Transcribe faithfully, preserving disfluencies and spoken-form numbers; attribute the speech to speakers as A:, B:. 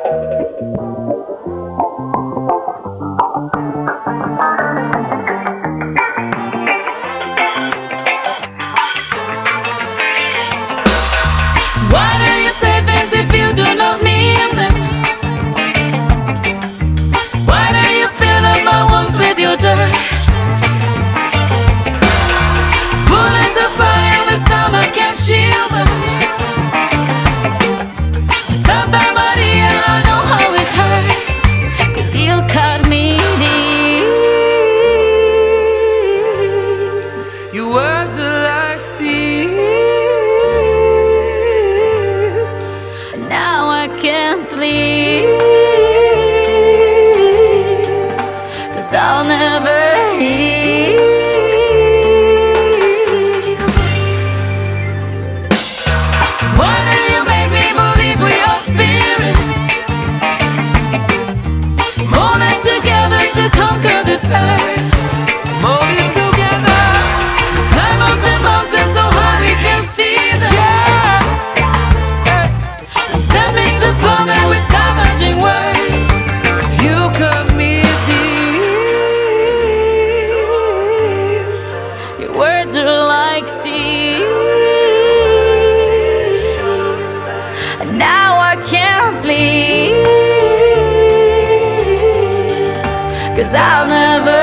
A: Why do you say things if you do not mean them? Why do you fill up my wounds with your dirt? Bullets of fire, this time I can't shield them. Santa Maria, I know how it hurts, 'cause you cut me deep. Your words are like steel. Now I can't sleep, 'cause I'll never heal. Why do you make me believe we are spirits, molded together to conquer this earth? Molded together, climb up the mountain so high we can see them. Yeah. Send me to plummet with savaging words. You cut me deep. Your words are like steel. And now I can't sleep, 'cause I'll never